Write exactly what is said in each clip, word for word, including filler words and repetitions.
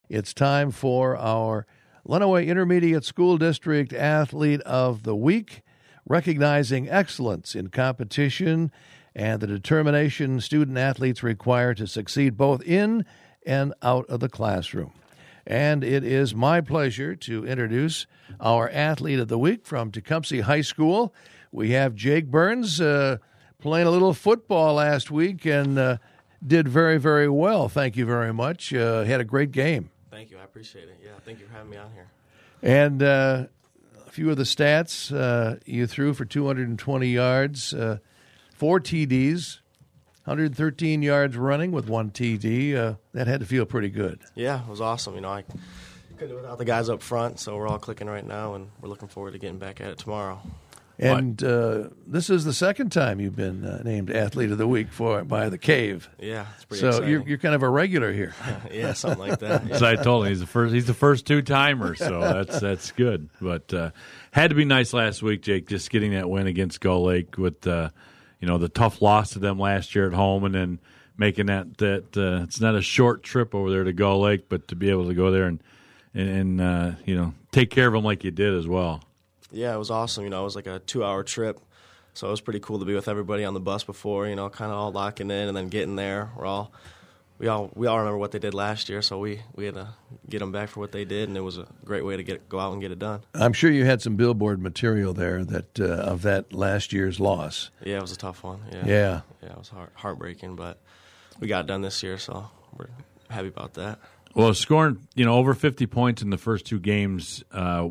It's time for our Lenawee Intermediate School District Athlete of the Week, recognizing excellence in competition and the determination student athletes require to succeed both in and out of the classroom. And it is my pleasure to introduce our Athlete of the Week from Tecumseh High School. We have Jake Burns uh, playing a little football last week and uh, did very, very well. Thank you very much. Uh, had a great game. Thank you. I appreciate it. Yeah, thank you for having me on here. And uh, a few of the stats, uh, you threw for two hundred twenty yards, uh, four T Ds, one hundred thirteen yards running with one T D. Uh, that had to feel pretty good. Yeah, it was awesome. You know, I couldn't do it without the guys up front, so we're all clicking right now, and we're looking forward to getting back at it tomorrow. And uh, this is the second time you've been uh, named Athlete of the Week for by the Cave. Yeah, it's pretty so exciting. you're you're kind of a regular here. Yeah, something like that. Yeah. So I told him he's the first. He's the first two timer, so that's that's good. But uh, had to be nice last week, Jake, just getting that win against Gull Lake with uh, you know the tough loss to them last year at home, and then making that that uh, it's not a short trip over there to Gull Lake, but to be able to go there and and, and uh, you know take care of them like you did as well. Yeah, it was awesome. You know, it was like a two-hour trip, so it was pretty cool to be with everybody on the bus before. You know, kind of all locking in, and then getting there. We're all we all we all remember what they did last year, so we, we had to get them back for what they did, and it was a great way to get go out and get it done. I'm sure you had some billboard material there that uh, of that last year's loss. Yeah, it was a tough one. Yeah, yeah, yeah it was heart, heartbreaking, but we got it done this year, so we're happy about that. Well, scoring you know over fifty points in the first two games. Uh,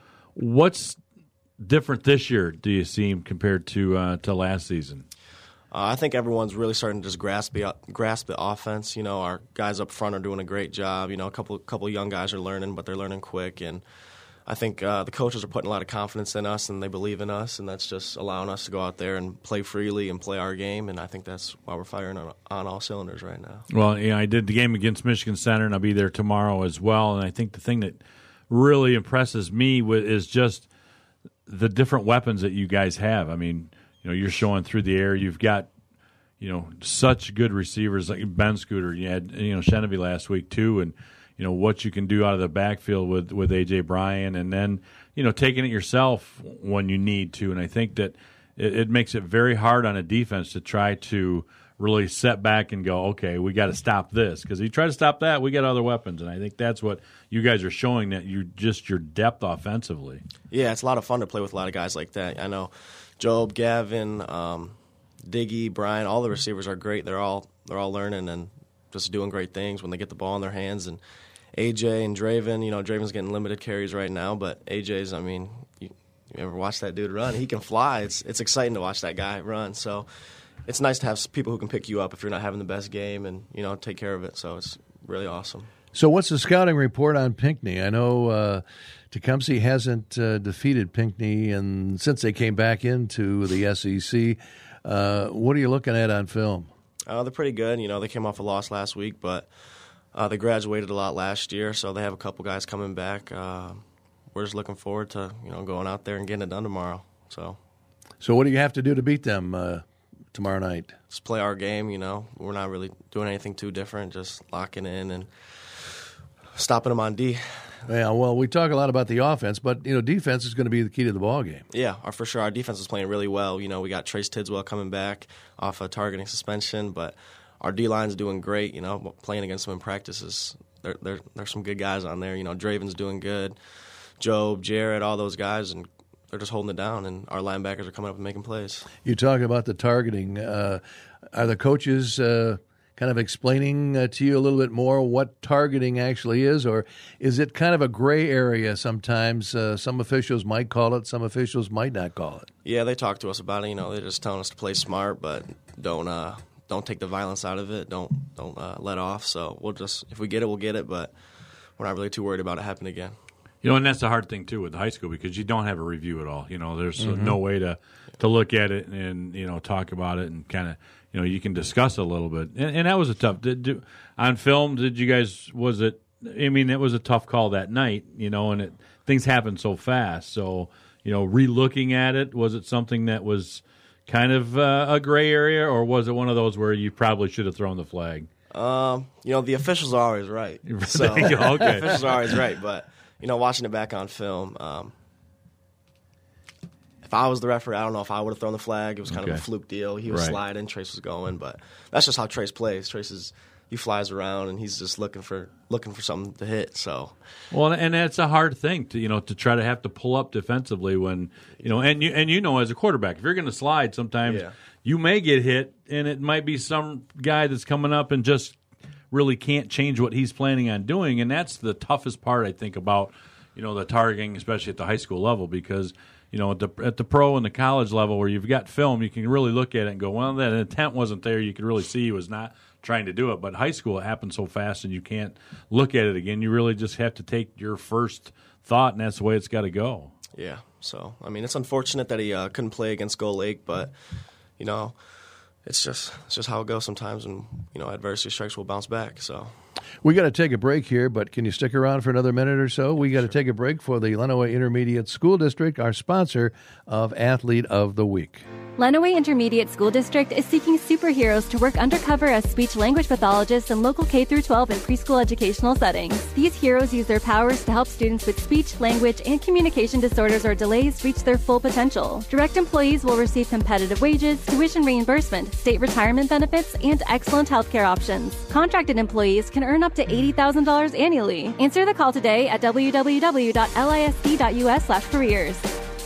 what's different this year, do you see, compared to uh, to last season? Uh, I think everyone's really starting to just grasp the grasp the offense. You know, our guys up front are doing a great job. You know, a couple couple young guys are learning, but they're learning quick. And I think uh, the coaches are putting a lot of confidence in us, and they believe in us, and that's just allowing us to go out there and play freely and play our game. And I think that's why we're firing on, on all cylinders right now. Well, yeah, I did the game against Michigan Center, and I'll be there tomorrow as well. And I think the thing that really impresses me is just the different weapons that you guys have. I mean, you know, you're showing through the air. You've got, you know, such good receivers like Ben Scooter. You had, you know, Shenevy last week too, and you know what you can do out of the backfield with with A J Bryan, and then you know taking it yourself when you need to. And I think that it, it makes it very hard on a defense to try to really set back and go, okay, we got to stop this, because if you try to stop that, we got other weapons. And I think that's what you guys are showing, that you just your depth offensively. Yeah, it's a lot of fun to play with a lot of guys like that. I know Job, Gavin, um, Diggy, Brian, all the receivers are great. They're all they're all learning and just doing great things when they get the ball in their hands. And A J and Draven, you know, Draven's getting limited carries right now, but A J's, I mean, you, you ever watch that dude run? He can fly. It's it's exciting to watch that guy run. So it's nice to have people who can pick you up if you're not having the best game and, you know, take care of it. So it's really awesome. So what's the scouting report on Pinckney? I know uh, Tecumseh hasn't uh, defeated Pinckney and since they came back into the S E C. Uh, what are you looking at on film? Uh, they're pretty good. You know, they came off a loss last week, but uh, they graduated a lot last year, so they have a couple guys coming back. Uh, we're just looking forward to, you know, going out there and getting it done tomorrow. So, so what do you have to do to beat them uh, tomorrow night? Just play our game, you know. We're not really doing anything too different, just locking in and stopping them on D. Yeah, well, we talk a lot about the offense, but, you know, defense is going to be the key to the ball game. Yeah, our, for sure. Our defense is playing really well. You know, we got Trace Tidswell coming back off a targeting suspension, but our D-line's doing great, you know, playing against them in practices. There, there, there's some good guys on there. You know, Draven's doing good. Job, Jared, all those guys, and they're just holding it down, and our linebackers are coming up and making plays. You talk about the targeting. Uh, are the coaches uh, kind of explaining uh, to you a little bit more what targeting actually is, or is it kind of a gray area sometimes? Uh, some officials might call it, some officials might not call it. Yeah, they talk to us about it. You know, they're just telling us to play smart, but don't uh, don't take the violence out of it. Don't don't uh, let off. So we'll just, if we get it, we'll get it, but we're not really too worried about it happening again. You know, and that's the hard thing, too, with high school, because you don't have a review at all. You know, there's Mm-hmm. no way to, to look at it and, you know, talk about it and kind of, you know, you can discuss it a little bit. And, and that was a tough, did, do, on film, did you guys, was it, I mean, it was a tough call that night, you know, and it, things happen so fast. So, you know, re-looking at it, was it something that was kind of uh, a gray area, or was it one of those where you probably should have thrown the flag? Um, you know, the officials are always right. So okay. The officials are always right, but you know, watching it back on film, um, if I was the referee, I don't know if I would have thrown the flag. It was kind okay. of a fluke deal. He was right. sliding, Trace was going, but that's just how Trace plays. Trace is he flies around and he's just looking for looking for something to hit. So, well, and that's a hard thing to you know to try to have to pull up defensively when you know and you and you know as a quarterback, if you're going to slide, sometimes yeah. you may get hit, and it might be some guy that's coming up and just really can't change what he's planning on doing, and that's the toughest part I think about you know the targeting, especially at the high school level, because you know at the at the pro and the college level where you've got film, you can really look at it and go, well, that intent wasn't there. You could really see he was not trying to do it, but high school it happens so fast and you can't look at it again. You really just have to take your first thought, and that's the way it's got to go. Yeah. So I mean, it's unfortunate that he uh, couldn't play against Gull Lake, but you know. It's just it's just how it goes sometimes, and you know adversity strikes will bounce back. So we got to take a break here, but can you stick around for another minute or so? We got to sure. take a break for the Lenawee Intermediate School District, our sponsor of Athlete of the Week. Lenawee Intermediate School District is seeking superheroes to work undercover as speech-language pathologists in local K through twelve and preschool educational settings. These heroes use their powers to help students with speech, language, and communication disorders or delays reach their full potential. Direct employees will receive competitive wages, tuition reimbursement, state retirement benefits, and excellent healthcare options. Contracted employees can earn up to eighty thousand dollars annually. Answer the call today at w w w dot lisd dot u s slash careers.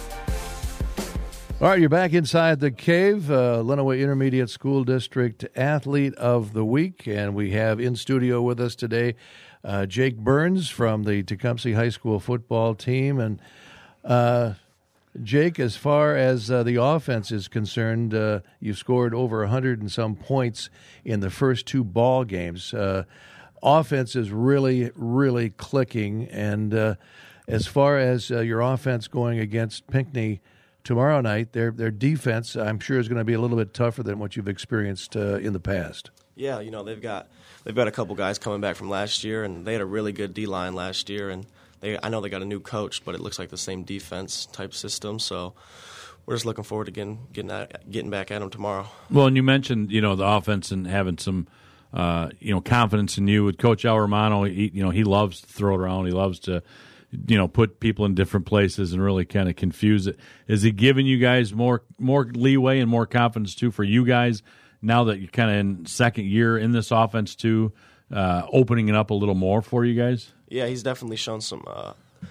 All right, you're back inside the cave, uh, Lenawee Intermediate School District Athlete of the Week, and we have in studio with us today uh, Jake Burns from the Tecumseh High School football team. And uh, Jake, as far as uh, the offense is concerned, uh, you scored over one hundred and some points in the first two ball games. Uh, offense is really, really clicking, and uh, as far as uh, your offense going against Pinckney tomorrow night, their their defense, I'm sure, is going to be a little bit tougher than what you've experienced uh, in the past. Yeah, you know they've got they've got a couple guys coming back from last year, and they had a really good D line last year. And they I know they got a new coach, but it looks like the same defense type system. So we're just looking forward to getting getting at, getting back at them tomorrow. Well, and you mentioned you know the offense and having some uh, you know confidence in you with Coach Al Romano. He, you know he loves to throw it around. He loves to. You know, put people in different places and really kind of confuse it. Is he giving you guys more more leeway and more confidence too for you guys now that you're kind of in second year in this offense too, uh, opening it up a little more for you guys? Yeah, he's definitely shown some. Uh,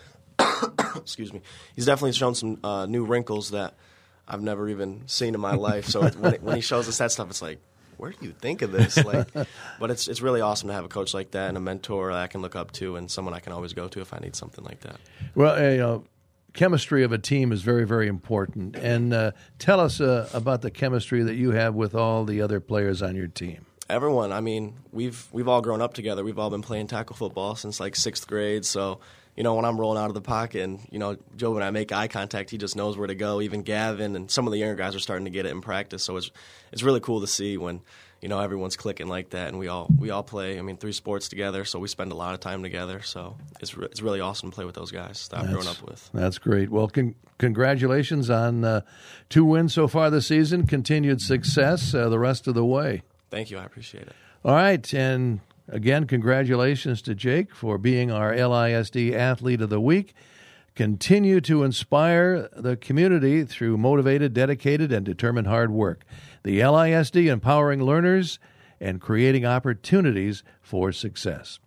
excuse me. He's definitely shown some uh, new wrinkles that I've never even seen in my life. So when, it, when he shows us that stuff, it's like, where do you think of this? Like, but it's it's really awesome to have a coach like that and a mentor that I can look up to and someone I can always go to if I need something like that. Well, uh, you know, chemistry of a team is very, very important. And uh, tell us uh, about the chemistry that you have with all the other players on your team. Everyone. I mean, we've we've all grown up together. We've all been playing tackle football since like sixth grade. So, you know, when I'm rolling out of the pocket and, you know, Joe and I make eye contact, he just knows where to go. Even Gavin and some of the younger guys are starting to get it in practice. So it's it's really cool to see when, you know, everyone's clicking like that, and we all we all play. I mean, three sports together, so we spend a lot of time together. So it's re- it's really awesome to play with those guys that I've grown up with. That's great. Well, con- congratulations on uh, two wins so far this season. Continued success uh, the rest of the way. Thank you. I appreciate it. All right, and again, congratulations to Jake for being our L I S D Athlete of the Week. Continue to inspire the community through motivated, dedicated, and determined hard work. The L I S D empowering learners and creating opportunities for success.